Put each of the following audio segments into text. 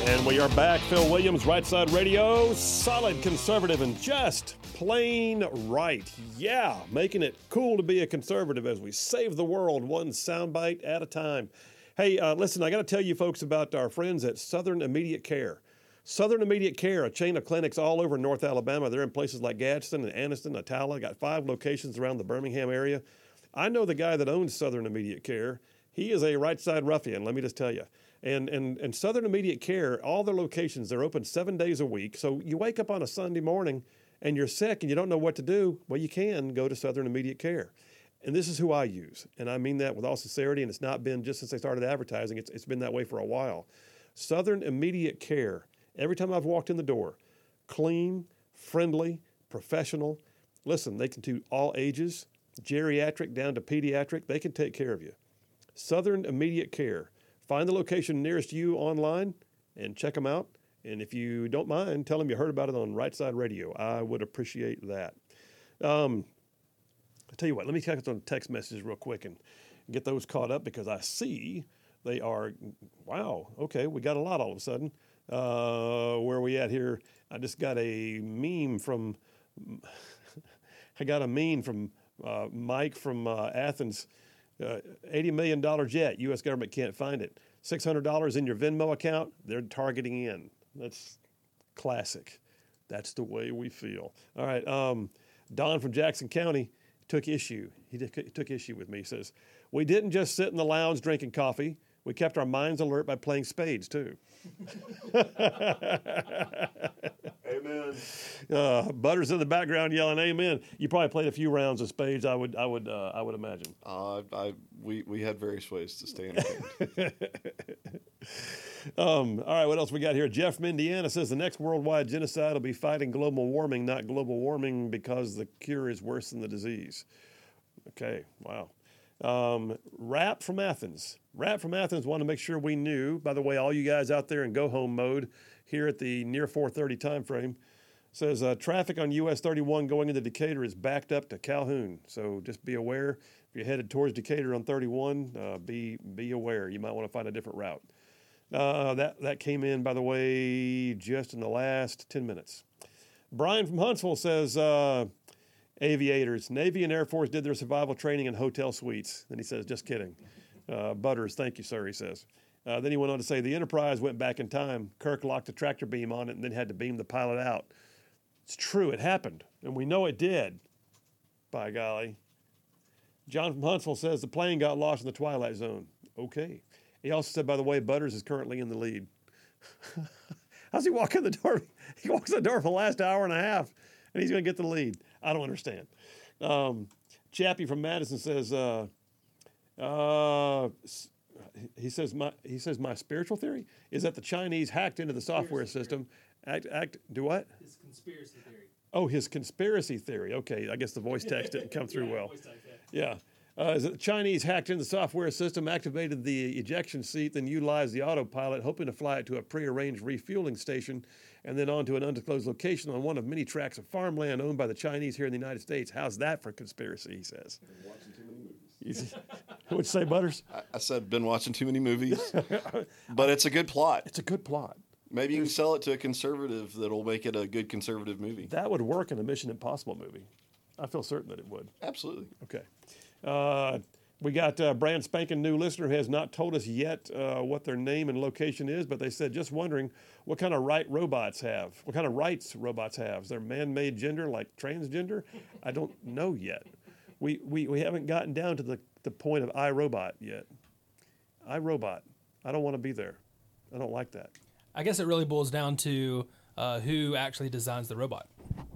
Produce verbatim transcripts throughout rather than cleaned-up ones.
And we are back. Phil Williams, Right Side Radio. Solid conservative and just plain right. Yeah, making it cool to be a conservative as we save the world one soundbite at a time. Hey, uh, listen, I got to tell you folks about our friends at Southern Immediate Care. Southern Immediate Care, a chain of clinics all over North Alabama. They're in places like Gadsden and Anniston, Attala. Got five locations around the Birmingham area. I know the guy that owns Southern Immediate Care. He is a right side ruffian, let me just tell you. And, and and Southern Immediate Care, all their locations, they're open seven days a week. So you wake up on a Sunday morning and you're sick and you don't know what to do, well, you can go to Southern Immediate Care. And this is who I use. And I mean that with all sincerity, and it's not been just since they started advertising. It's, it's been that way for a while. Southern Immediate Care, every time I've walked in the door, clean, friendly, professional. Listen, they can do all ages, geriatric down to pediatric. They can take care of you. Southern Immediate Care. Find the location nearest you online and check them out. And if you don't mind, tell them you heard about it on Right Side Radio. I would appreciate that. Um, I'll tell you what, let me check on text messages real quick and get those caught up because I see they are, wow, okay, we got a lot all of a sudden. Uh, where are we at here? I just got a meme from, I got a meme from uh, Mike from uh, Athens. Uh, eighty million dollars jet, U S government can't find it. six hundred dollars in your Venmo account, they're targeting in. That's classic. That's the way we feel. All right, um, Don from Jackson County took issue. He, did, he took issue with me. He says, we didn't just sit in the lounge drinking coffee. We kept our minds alert by playing spades, too. Amen. Uh, Butters in the background yelling "Amen." You probably played a few rounds of spades. I would, I would, uh, I would imagine. Uh, I we we had various ways to stay entertained. um, all right, what else we got here? Jeff from Indiana says the next worldwide genocide will be fighting global warming, not global warming because the cure is worse than the disease. Okay, wow. Um, Rap from Athens. Rap from Athens wanted to make sure we knew. By the way, all you guys out there in go home mode here at the near four thirty time frame says uh, traffic on U S thirty-one going into Decatur is backed up to Calhoun. So just be aware if you're headed towards Decatur on thirty-one. Uh, be be aware. You might want to find a different route. Uh, that that came in, by the way, just in the last ten minutes. Brian from Huntsville says. Uh, Aviators. Navy and Air Force did their survival training in hotel suites. Then he says, just kidding. Uh, Butters, thank you, sir, he says. Uh, then he went on to say, the Enterprise went back in time. Kirk locked a tractor beam on it and then had to beam the pilot out. It's true, it happened. And we know it did. By golly. John from Huntsville says the plane got lost in the Twilight Zone. Okay. He also said, by the way, Butters is currently in the lead. How's he walk in the door? He walks in the door for the last hour and a half, and he's going to get the lead. I don't understand. Um, Chappie from Madison says, uh, uh, he says my he says my spiritual theory is that the Chinese hacked into the software system. Act act do what? His conspiracy theory. Oh, his conspiracy theory. Okay, I guess the voice text didn't come through yeah, well. Voice text, yeah. Uh, is that the Chinese hacked into the software system, activated the ejection seat, then utilized the autopilot, hoping to fly it to a prearranged refueling station and then onto an undisclosed location on one of many tracts of farmland owned by the Chinese here in the United States. How's that for conspiracy, he says. Been watching too many movies. What'd you say, Butters? I, I said been watching too many movies, but it's a good plot. It's a good plot. Maybe you can sell it to a conservative that'll make it a good conservative movie. That would work in a Mission Impossible movie. I feel certain that it would. Absolutely. Okay. Uh, we got a brand spanking new listener who has not told us yet uh, what their name and location is, but they said, just wondering what kind of right robots have, what kind of rights robots have. Is there man-made gender like transgender? I don't know yet. We, we, we haven't gotten down to the, the point of iRobot yet. iRobot. I don't want to be there. I don't like that. I guess it really boils down to uh, who actually designs the robot.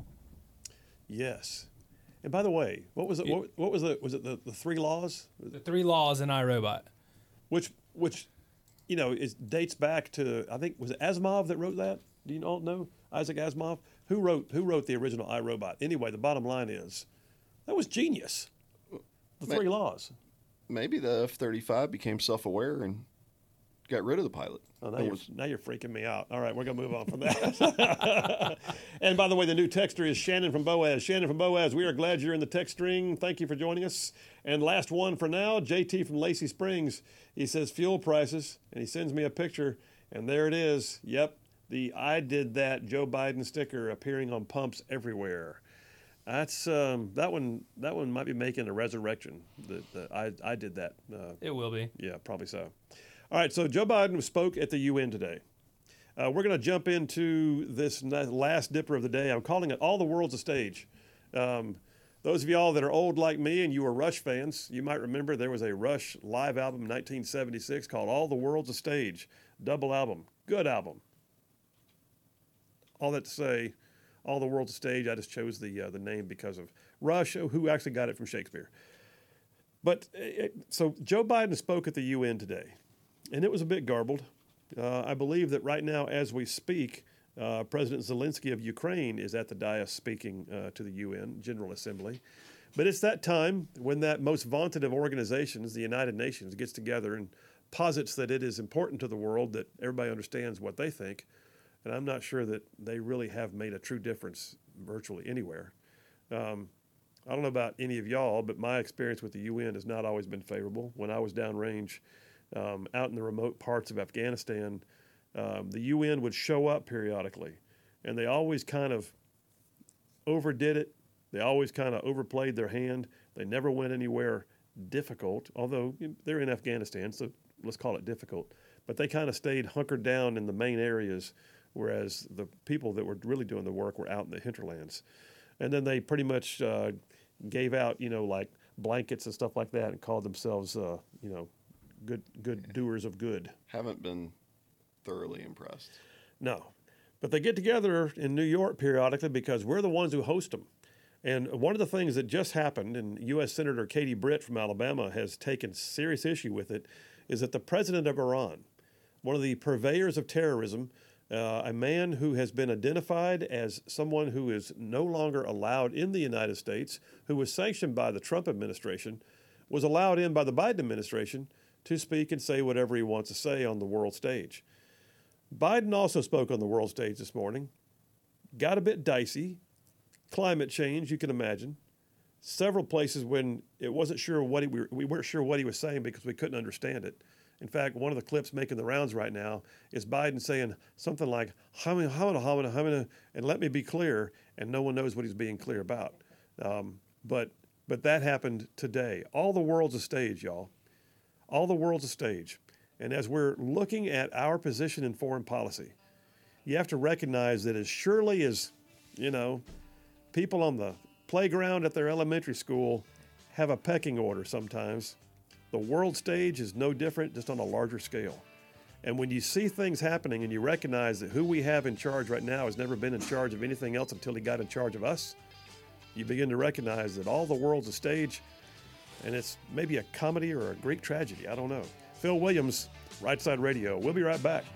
Yes. And by the way, what was it? What, what was it? Was it the, the three laws? The three laws in iRobot. Which, which, you know, it dates back to, I think, was it Asimov that wrote that? Do you all know Isaac Asimov? Who wrote Who wrote the original iRobot? Anyway, the bottom line is, that was genius. The three maybe, laws. Maybe the F thirty-five became self-aware and got rid of the pilot. Oh, now, you're, now you're freaking me out. All right, we're going to move on from that. And by the way, the new texter is Shannon from Boaz. Shannon from Boaz, we are glad you're in the text string. Thank you for joining us. And last one for now, J T from Lacey Springs. He says fuel prices, and he sends me a picture. And there it is. Yep, the "I did that" Joe Biden sticker appearing on pumps everywhere. That's um, that one. That one might be making a resurrection. The, the I I did that. Uh, It will be. yeah, probably so. All right. So Joe Biden spoke at the U N today. Uh, we're going to jump into this last dipper of the day. I'm calling it "All the World's a Stage." Um, those of y'all that are old like me and you were Rush fans, you might remember there was a Rush live album in nineteen seventy-six called "All the World's a Stage," double album, good album. All that to say, "All the World's a Stage." I just chose the uh, the name because of Rush, who actually got it from Shakespeare. But it, so Joe Biden spoke at the U N today, and it was a bit garbled. Uh, I believe that right now, as we speak, uh, President Zelensky of Ukraine is at the dais speaking uh, to the U N General Assembly. But it's that time when that most vaunted of organizations, the United Nations, gets together and posits that it is important to the world that everybody understands what they think. And I'm not sure that they really have made a true difference virtually anywhere. Um, I don't know about any of y'all, but my experience with the U N has not always been favorable. When I was downrange, um, out in the remote parts of Afghanistan, um, the U N would show up periodically, and they always kind of overdid it. They always kind of overplayed their hand. They never went anywhere difficult, although they're in Afghanistan, so let's call it difficult. But they kind of stayed hunkered down in the main areas, whereas the people that were really doing the work were out in the hinterlands. And then they pretty much uh, gave out, you know, like blankets and stuff like that and called themselves, uh, you know, good good doers of good. Haven't been thoroughly impressed. No. But they get together in New York periodically because we're the ones who host them. And one of the things that just happened, and U S Senator Katie Britt from Alabama has taken serious issue with it, is that the president of Iran, one of the purveyors of terrorism, uh, a man who has been identified as someone who is no longer allowed in the United States, who was sanctioned by the Trump administration, was allowed in by the Biden administration to speak and say whatever he wants to say on the world stage. Biden also spoke on the world stage this morning. Got a bit dicey. Climate change, you can imagine. Several places when it wasn't sure what he, we weren't sure what he was saying because we couldn't understand it. In fact, one of the clips making the rounds right now is Biden saying something like, "Hamina, hamina, hamina, hamina," and let me be clear, and no one knows what he's being clear about. Um, but but that happened today. All the world's a stage, y'all. All the world's a stage. And as we're looking at our position in foreign policy, you have to recognize that as surely as, you know, people on the playground at their elementary school have a pecking order sometimes, the world stage is no different, just on a larger scale. And when you see things happening and you recognize that who we have in charge right now has never been in charge of anything else until he got in charge of us, you begin to recognize that all the world's a stage, and it's maybe a comedy or a Greek tragedy. I don't know. Phil Williams, Right Side Radio. We'll be right back.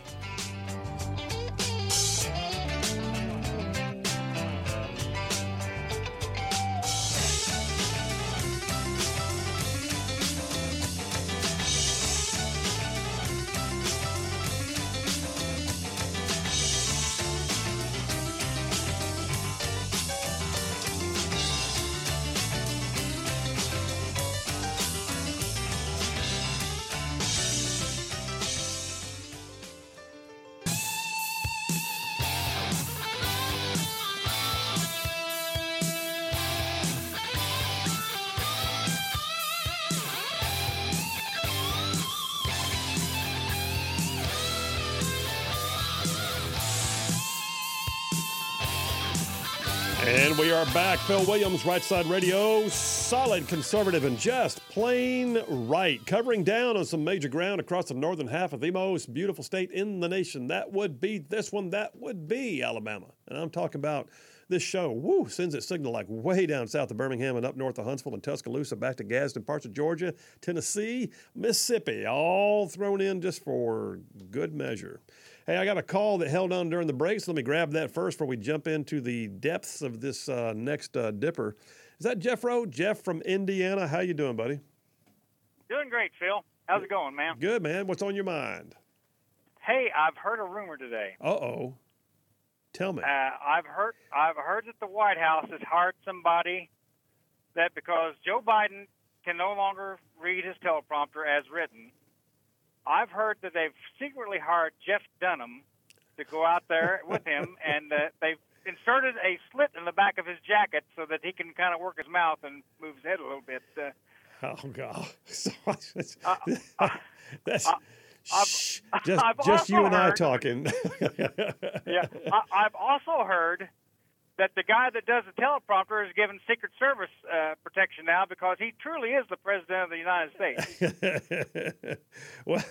And we are back. Phil Williams, Right Side Radio, solid, conservative, and just plain right. Covering down on some major ground across the northern half of the most beautiful state in the nation. That would be this one. That would be Alabama. And I'm talking about this show. Woo, sends its signal like way down south of Birmingham and up north of Huntsville and Tuscaloosa, back to Gadsden, parts of Georgia, Tennessee, Mississippi, all thrown in just for good measure. Hey, I got a call that held on during the break, so let me grab that first before we jump into the depths of this uh, next uh, dipper. Is that Jeff Rowe? Jeff from Indiana. How you doing, buddy? Doing great, Phil. How's it going, man? Good, man. What's on your mind? Hey, I've heard a rumor today. Uh-oh. Tell me. Uh, I've heard I've heard that the White House has hired somebody that because Joe Biden can no longer read his teleprompter as written, I've heard that they've secretly hired Jeff Dunham to go out there with him, and uh, they've inserted a slit in the back of his jacket so that he can kind of work his mouth and move his head a little bit. Uh, Oh God! So, that's, uh, uh, that's uh, I've, shh, just I've just you and I heard, talking. yeah, I, I've also heard that the guy that does the teleprompter is given Secret Service uh, protection now because he truly is the president of the United States. Well,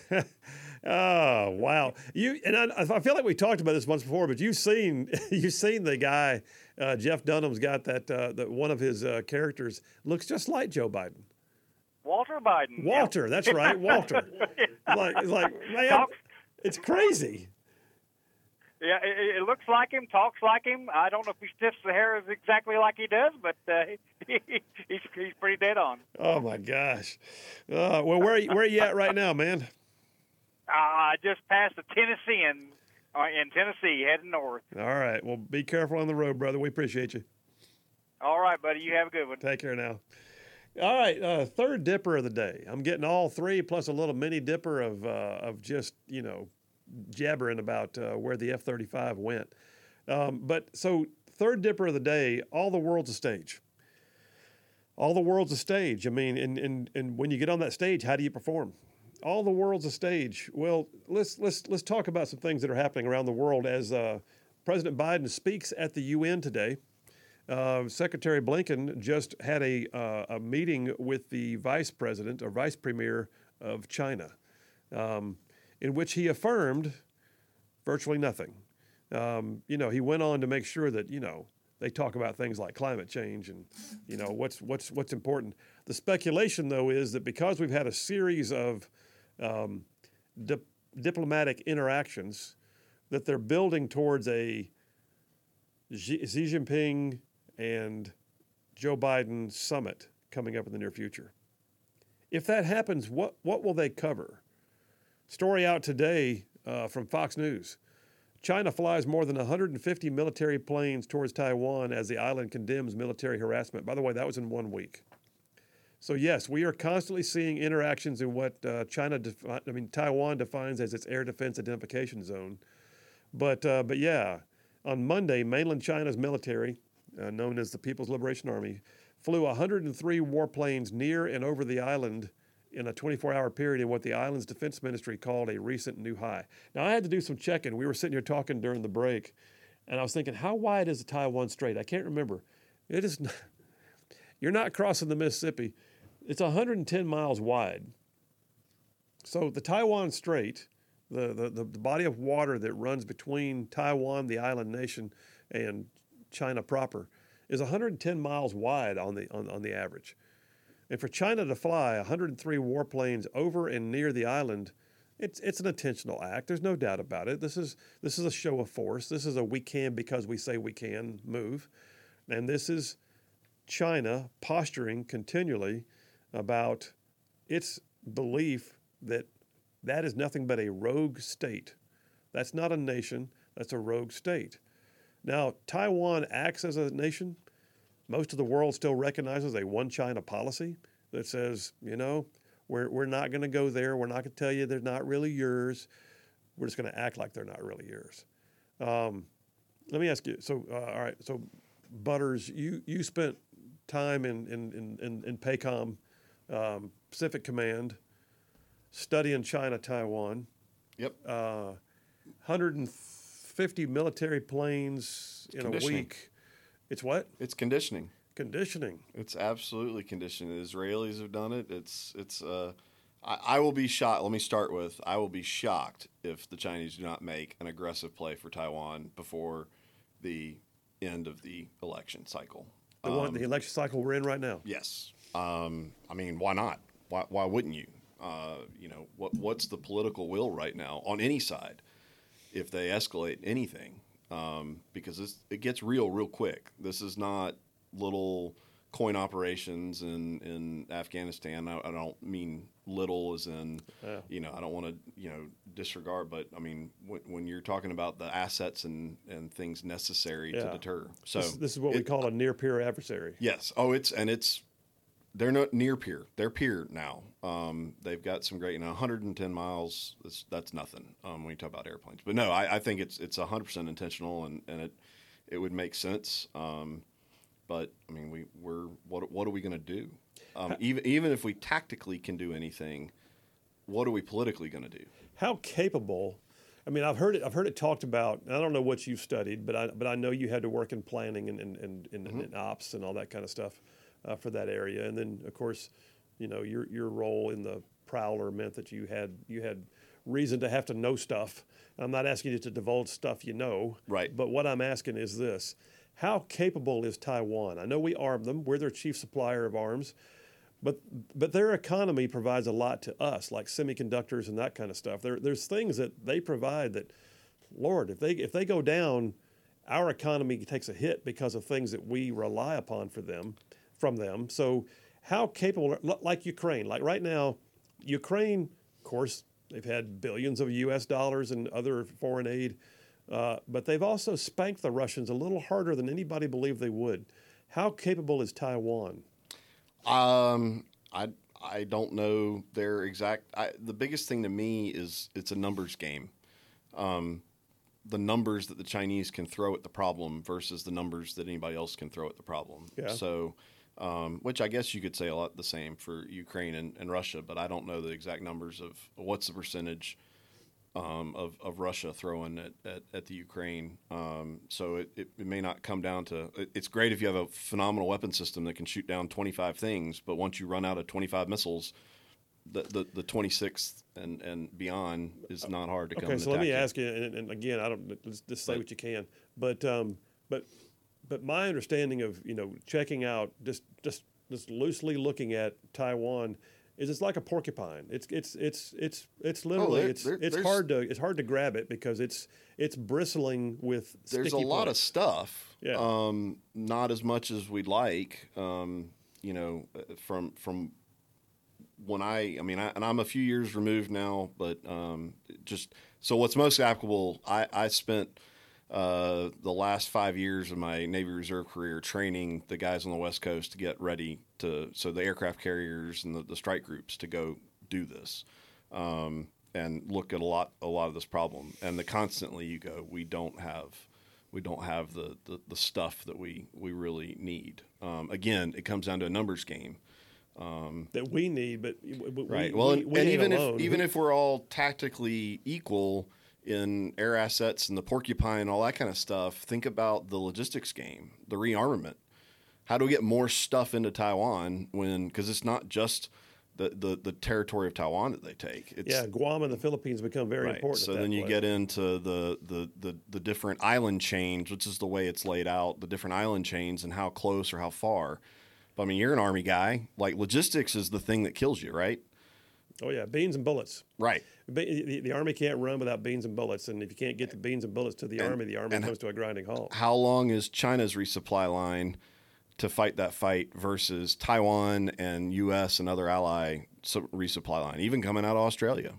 oh wow! You and I, I feel like we talked about this once before, but you've seen you've seen the guy uh, Jeff Dunham's got that uh, that one of his uh, characters looks just like Joe Biden. Walter Biden. Walter, yeah. that's right, Walter. yeah. Like, like man, Talks, it's crazy. Yeah, it, it looks like him, talks like him. I don't know if he stiffs the hair as exactly like he does, but uh, he, he's he's pretty dead on. Oh my gosh! Uh, well, where where are you at right now, man? I uh, just passed the Tennessee in, uh, in Tennessee, heading north. All right. Well, be careful on the road, brother. We appreciate you. All right, buddy. You have a good one. Take care now. All right, uh, third dipper of the day. I'm getting all three plus a little mini dipper of uh, of just you know jabbering about uh, where the F thirty-five went. Um, but so third dipper of the day. All the world's a stage. All the world's a stage. I mean, and and and when you get on that stage, how do you perform? All the world's a stage. Well, let's let's let's talk about some things that are happening around the world as uh, President Biden speaks at the U N today. Uh, Secretary Blinken just had a uh, a meeting with the vice president or vice premier of China, um, in which he affirmed virtually nothing. Um, you know, he went on to make sure that you know they talk about things like climate change and you know what's what's what's important. The speculation, though, is that because we've had a series of um, di- diplomatic interactions, that they're building towards a Xi, Xi Jinping and Joe Biden summit coming up in the near future. If that happens, what, what will they cover? Story out today uh, from Fox News. China flies more than one hundred fifty military planes towards Taiwan as the island condemns military harassment. By the way, that was in one week. So yes, we are constantly seeing interactions in what uh, China, defi- I mean Taiwan defines as its air defense identification zone. But uh, but yeah, on Monday, mainland China's military, Uh, known as the People's Liberation Army, flew one hundred three warplanes near and over the island in a twenty-four hour period in what the island's defense ministry called a recent new high. Now, I had to do some checking. We were sitting here talking during the break, and I was thinking, how wide is the Taiwan Strait? I can't remember. It is not, you're not crossing the Mississippi. It's one hundred ten miles wide. So the Taiwan Strait, the, the, the body of water that runs between Taiwan, the island nation, and China proper, is one hundred ten miles wide on the on, on the average. And for China to fly one hundred three warplanes over and near the island, it's it's an intentional act. There's no doubt about it. This is this is a show of force. This is a we can because we say we can move. And this is China posturing continually about its belief that that is nothing but a rogue state. That's not a nation. That's a rogue state. Now, Taiwan acts as a nation. Most of the world still recognizes a one China policy that says, you know, we're, we're not going to go there. We're not going to tell you they're not really yours. We're just going to act like they're not really yours. Um, let me ask you, so, uh, all right, so Butters, you, you spent time in, in, in, in, in PACOM, um, Pacific Command, studying China, Taiwan. Yep. Uh, one hundred fifty military planes in a week. It's what? It's conditioning. Conditioning. It's absolutely conditioning. The Israelis have done it. It's it's. Uh, I, I will be shocked. Let me start with I will be shocked if the Chinese do not make an aggressive play for Taiwan before the end of the election cycle. The one, um, the election cycle we're in right now. Yes. Um, I mean, why not? Why why wouldn't you? Uh, you know, what what's the political will right now on any side? If they escalate anything, um, because it's, it gets real real quick. This is not little coin operations in, in Afghanistan. I, I don't mean little as in, yeah. you know, I don't want to, you know, disregard, but I mean, w- when you're talking about the assets and, and things necessary yeah. to deter. So this, this is what it, we call a near peer adversary. Yes. Oh, it's, and it's they're not near peer. They're peer now. Um, they've got some great, you know, one hundred ten miles. That's, that's nothing um, when you talk about airplanes. But no, I, I think it's it's one hundred percent intentional, and, and it it would make sense. Um, but I mean, we we're what what are we going to do? Um, even even if we tactically can do anything, what are we politically going to do? How capable? I mean, I've heard it. I've heard it talked about. I don't know what you've studied, but I but I know you had to work in planning and and and, and, mm-hmm. and ops and all that kind of stuff uh, for that area. And then, of course, you know, your your role in the Prowler meant that you had you had reason to have to know stuff. I'm not asking you to divulge stuff you know, right? But what I'm asking is this: how capable is Taiwan? I know we arm them. We're their chief supplier of arms. But but their economy provides a lot to us, like semiconductors and that kind of stuff. There there's things that they provide that, Lord, if they if they go down, our economy takes a hit because of things that we rely upon for them, from them. So how capable, like Ukraine, like right now, Ukraine, of course, they've had billions of U S dollars and other foreign aid, uh, but they've also spanked the Russians a little harder than anybody believed they would. How capable is Taiwan? Um, I I don't know their exact. I, the biggest thing to me is it's a numbers game. Um, the numbers that the Chinese can throw at the problem versus the numbers that anybody else can throw at the problem. Yeah. So, um, which I guess you could say a lot the same for Ukraine and, and Russia, but I don't know the exact numbers of what's the percentage um, of of Russia throwing at, at, at the Ukraine. Um, so it, it, it may not come down to. It, it's great if you have a phenomenal weapon system that can shoot down twenty-five things, but once you run out of twenty-five missiles, the the, the twenty-sixth and, and beyond is not hard to come. Okay, and so let me attack you. ask you, and, and again, I don't just, just say But- what you can, but um, but but my understanding of you know checking out just just just loosely looking at Taiwan is it's like a porcupine. It's it's it's it's it's literally there- it's there- it's there's- hard to it's hard to grab it because it's it's bristling with. There's a sticky lot of points. stuff. Yeah. Um, not as much as we'd like. Um, you know, from from when I, I mean, I, and I'm a few years removed now, but um, just so what's most applicable. I I spent uh, the last five years of my Navy Reserve career training the guys on the West Coast to get ready to, so the aircraft carriers and the, the strike groups to go do this. Um, and look at a lot, a lot of this problem. And the constantly you go, we don't have, we don't have the, the, the stuff that we, we really need. Um, again, it comes down to a numbers game. Um, that we need, but we, right. We, well, we, and, we and ain't even alone. if even if we're all tactically equal in air assets and the porcupine, all that kind of stuff, think about the logistics game, the rearmament. How do we get more stuff into Taiwan when? Because it's not just the, the, the territory of Taiwan that they take. It's, yeah, Guam and the Philippines become very right. important. So at that then you place. get into the, the, the, the different island chains, which is the way it's laid out, the different island chains and how close or how far. But I mean, you're an Army guy. Like logistics is the thing that kills you, right? Oh yeah, beans and bullets. Right. Be- The, the Army can't run without beans and bullets, and if you can't get the beans and bullets to the And- Army, the Army and- comes to a grinding halt. How long is China's resupply line to fight that fight versus Taiwan and U S and other ally su- resupply line, even coming out of Australia?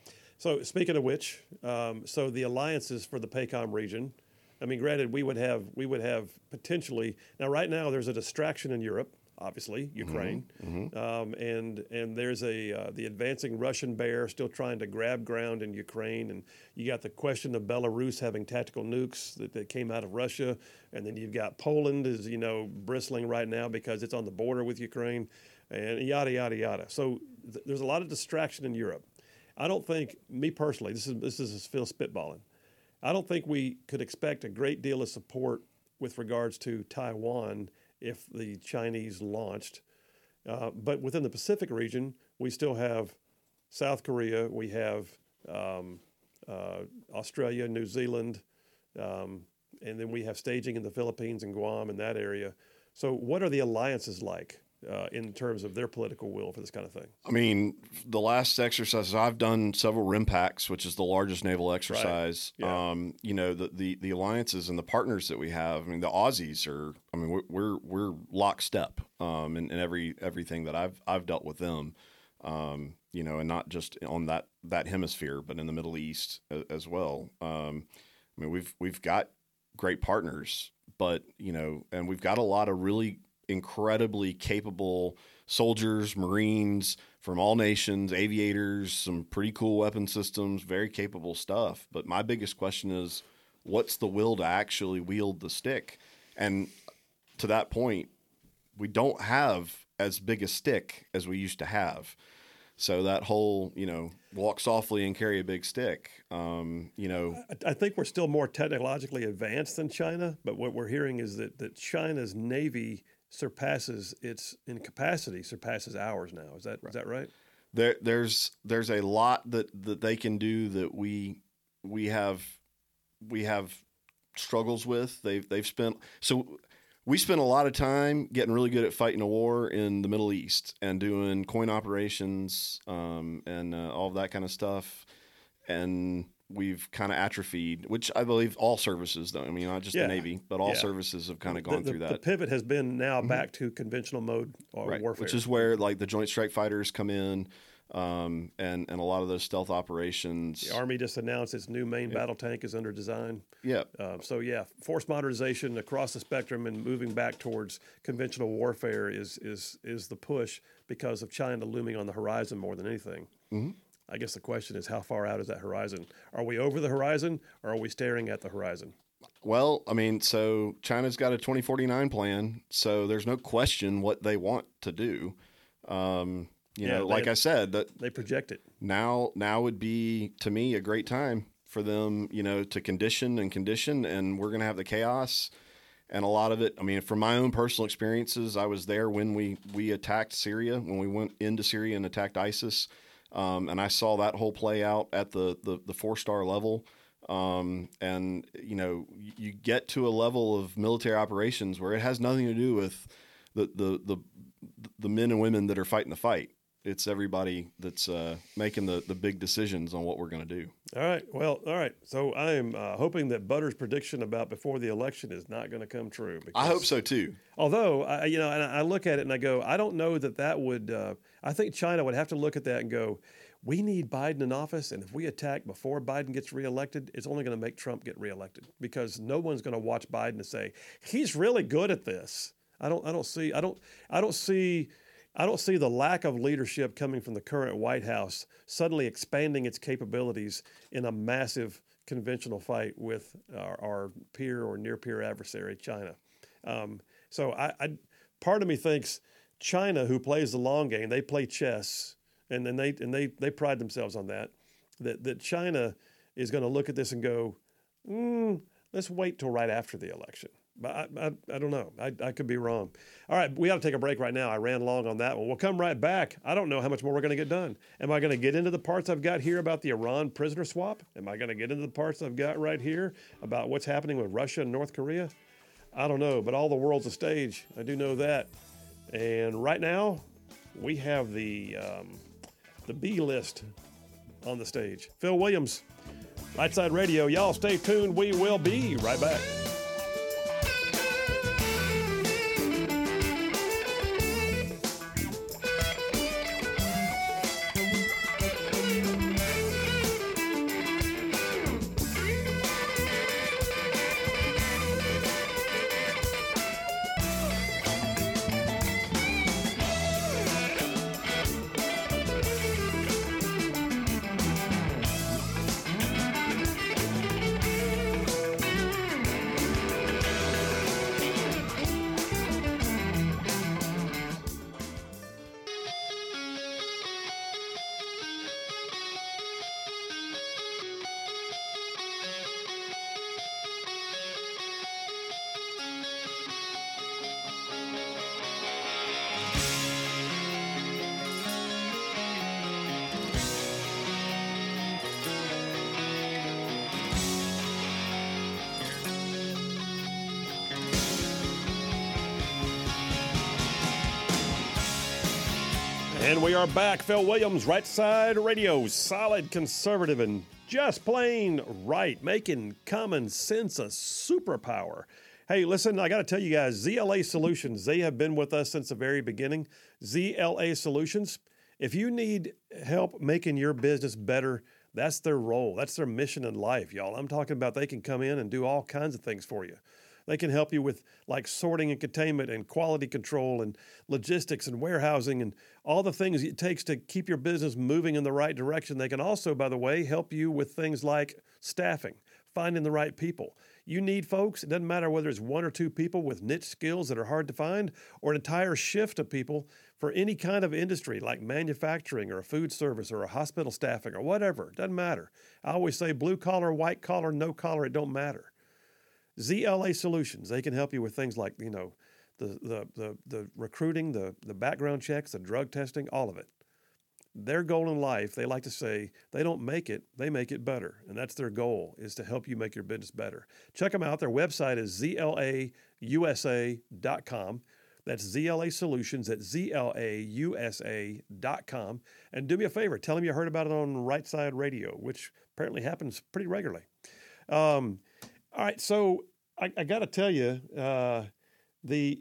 So speaking of which, um, so the alliances for the PACOM region. I mean, granted, we would have we would have potentially now. Right now, there's a distraction in Europe. Obviously, Ukraine, Mm-hmm. Um, and and there's a uh, the advancing Russian bear still trying to grab ground in Ukraine, and you got the question of Belarus having tactical nukes that, that came out of Russia, and then you've got Poland is you know bristling right now because it's on the border with Ukraine, and yada yada yada. So th- there's a lot of distraction in Europe. I don't think, me personally, this is this is Phil spitballing. I don't think we could expect a great deal of support with regards to Taiwan if the Chinese launched. Uh, but within the Pacific region, we still have South Korea, we have um, uh, Australia, New Zealand, um, and then we have staging in the Philippines and Guam in that area. So what are the alliances like uh, in terms of their political will for this kind of thing? I mean, the last exercises I've done several RIMPACs, which is the largest naval exercise. Yeah. Um, you know, the, the the alliances and the partners that we have. I mean, the Aussies are. I mean, we're we're, we're lockstep um, in, in every everything that I've I've dealt with them. Um, you know, and not just on that that hemisphere, but in the Middle East as, as well. Um, I mean, we've we've got great partners, but you know, and we've got a lot of really incredibly capable soldiers, Marines from all nations, aviators, some pretty cool weapon systems, very capable stuff. But my biggest question is, what's the will to actually wield the stick? And to that point, we don't have as big a stick as we used to have. So that whole, you know, walk softly and carry a big stick, um, you know. I, I think we're still more technologically advanced than China, but what we're hearing is that, that China's Navy surpasses its, in capacity, surpasses ours now. Is that right. is that right? There, there's there's a lot that, that they can do that we we have we have struggles with. They've they've spent so. We spent a lot of time getting really good at fighting a war in the Middle East and doing coin operations um, and uh, all of that kind of stuff. And we've kind of atrophied, which I believe all services, though. I mean, not just yeah. the Navy, but all yeah. services have kind of gone the, the, through that. The pivot has been now mm-hmm. back to conventional mode or right. warfare. Which is where like the Joint Strike Fighters come in. Um, and, and a lot of those stealth operations. The Army just announced its new main yeah. battle tank is under design. Yeah. Uh, so, yeah, force modernization across the spectrum and moving back towards conventional warfare is is is the push because of China looming on the horizon more than anything. Mm-hmm. I guess the question is, how far out is that horizon? Are we over the horizon or are we staring at the horizon? Well, I mean, so China's got a twenty forty-nine plan, so there's no question what they want to do. Um You yeah, know, like I said, that they project it. Now, now would be to me a great time for them, you know, to condition and condition, and we're going to have the chaos and a lot of it. I mean, from my own personal experiences, I was there when we we attacked Syria, when we went into Syria and attacked ISIS, um, and I saw that whole play out at the the, the four star level. Um, and you know, you get to a level of military operations where it has nothing to do with the the the, the men and women that are fighting the fight. It's everybody that's uh, making the, the big decisions on what we're going to do. All right. Well, all right. So I am uh, hoping that Butter's prediction about before the election is not going to come true. I hope so, too. Although, I, you know, and I look at it and I go, I don't know that that would uh, – I think China would have to look at that and go, we need Biden in office, and if we attack before Biden gets reelected, it's only going to make Trump get reelected because no one's going to watch Biden and say, he's really good at this. I don't I don't see – I don't I don't see – I don't see the lack of leadership coming from the current White House suddenly expanding its capabilities in a massive conventional fight with our, our peer or near peer adversary, China. Um, so I, I, part of me thinks China, who plays the long game, they play chess, and then they and they they pride themselves on that. That that China is going to look at this and go, mm, let's wait till right after the election. But I, I, I don't know. I, I could be wrong. All right, we got to take a break right now. I ran long on that one. We'll come right back. I don't know how much more we're going to get done. Am I going to get into the parts I've got here about the Iran prisoner swap? Am I going to get into the parts I've got right here about what's happening with Russia and North Korea? I don't know, but all the world's a stage. I do know that. And right now, we have the um, the B list on the stage. Phil Williams, Right Side Radio. Y'all stay tuned. We will be right back. And we are back. Phil Williams, Right Side Radio, solid conservative and just plain right, making common sense a superpower. Hey, listen, I got to tell you guys, Z L A Solutions, they have been with us since the very beginning. Z L A Solutions, if you need help making your business better, that's their role. That's their mission in life, y'all. I'm talking about they can come in and do all kinds of things for you. They can help you with like sorting and containment and quality control and logistics and warehousing and all the things it takes to keep your business moving in the right direction. They can also, by the way, help you with things like staffing, finding the right people. You need folks. It doesn't matter whether it's one or two people with niche skills that are hard to find or an entire shift of people for any kind of industry like manufacturing or a food service or a hospital staffing or whatever. It doesn't matter. I always say blue collar, white collar, no collar, it don't matter. Z L A Solutions, they can help you with things like, you know, the the the, the recruiting, the, the background checks, the drug testing, all of it. Their goal in life, they like to say, they don't make it, they make it better. And that's their goal, is to help you make your business better. Check them out. Their website is Z L A U S A dot com. That's Z L A Solutions at Z L A U S A dot com. And do me a favor, tell them you heard about it on Right Side Radio, which apparently happens pretty regularly. Um, all right, so I, I got to tell you, uh, the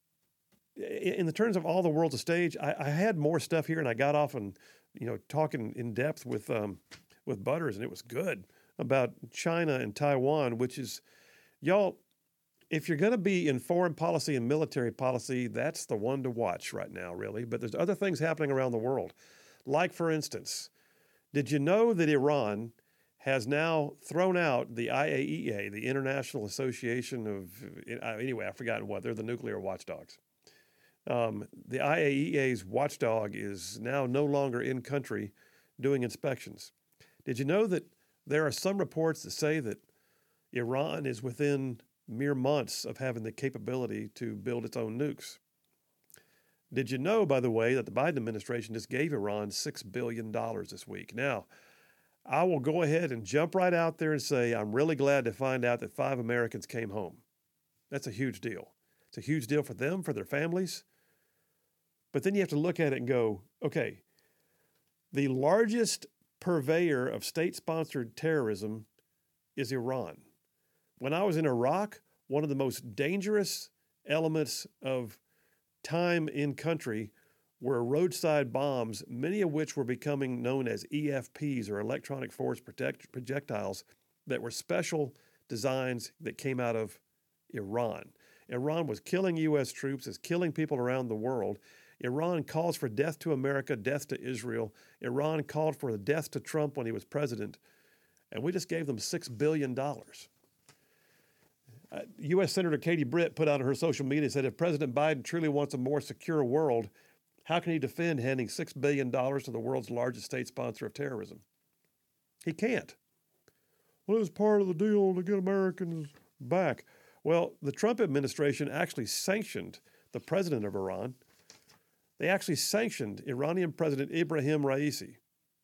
in the terms of all the world's a stage, I, I had more stuff here, and I got off and you know talking in depth with um, with Butters, and it was good about China and Taiwan, which is, y'all, if you're going to be in foreign policy and military policy, that's the one to watch right now, really. But there's other things happening around the world, like for instance, did you know that Iran has now thrown out the I A E A, the International Association of, anyway, I've forgotten what, they're the nuclear watchdogs. Um, the I A E A's watchdog is now no longer in country doing inspections. Did you know that there are some reports that say that Iran is within mere months of having the capability to build its own nukes? Did you know, by the way, that the Biden administration just gave Iran six billion dollars this week? Now, I will go ahead and jump right out there and say I'm really glad to find out that five Americans came home. That's a huge deal. It's a huge deal for them, for their families. But then you have to look at it and go, okay, the largest purveyor of state-sponsored terrorism is Iran. When I was in Iraq, one of the most dangerous elements of time in country were roadside bombs, many of which were becoming known as E F Ps, or electronic force protect- projectiles, that were special designs that came out of Iran. Iran was killing U S troops, is killing people around the world. Iran calls for death to America, death to Israel. Iran called for the death to Trump when he was president, and we just gave them six billion dollars. Uh, U S Senator Katie Britt put out on her social media, said if President Biden truly wants a more secure world, how can he defend handing six billion dollars to the world's largest state sponsor of terrorism? He can't. Well, it's part of the deal to get Americans back. Well, the Trump administration actually sanctioned the president of Iran. They actually sanctioned Iranian President Ibrahim Raisi.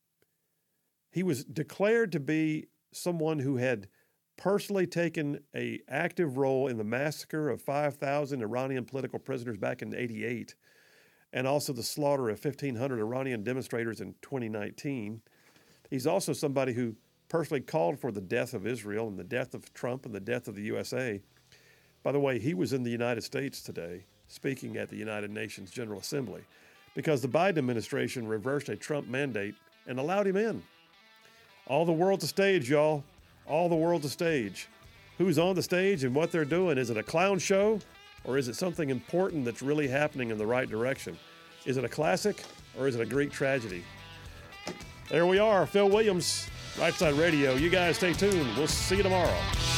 He was declared to be someone who had personally taken an active role in the massacre of five thousand Iranian political prisoners back in eighty-eight, and also the slaughter of fifteen hundred Iranian demonstrators in twenty nineteen. He's also somebody who personally called for the death of Israel and the death of Trump and the death of the U S A. By the way, he was in the United States today speaking at the United Nations General Assembly because the Biden administration reversed a Trump mandate and allowed him in. All the world's a stage, y'all. All the world's a stage. Who's on the stage and what they're doing? Is it a clown show, or is it something important that's really happening in the right direction? Is it a classic, or is it a Greek tragedy? There we are, Phil Williams, Right Side Radio. You guys stay tuned. We'll see you tomorrow.